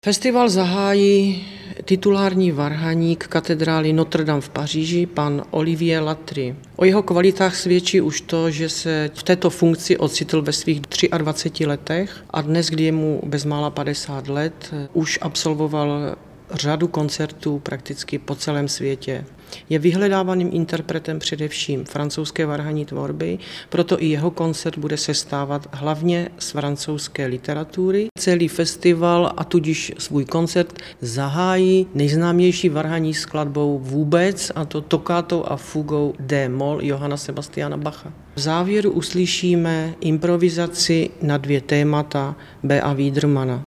Festival zahájí titulární varhaník katedrály Notre Dame v Paříži, pan Olivier Latry. O jeho kvalitách svědčí už to, že se v této funkci ocitl ve svých 23 letech a dnes, kdy je mu bezmála 50 let, už absolvoval řadu koncertů prakticky po celém světě. Je vyhledávaným interpretem především francouzské varhanní tvorby, proto i jeho koncert bude sestávat hlavně z francouzské literatury. Celý festival a tudíž svůj koncert zahájí nejznámější varhanní skladbou vůbec, a to tokátou a fugou D-moll Johanna Sebastiana Bacha. V závěru uslyšíme improvizaci na 2 témata B.A. Wiedermanna.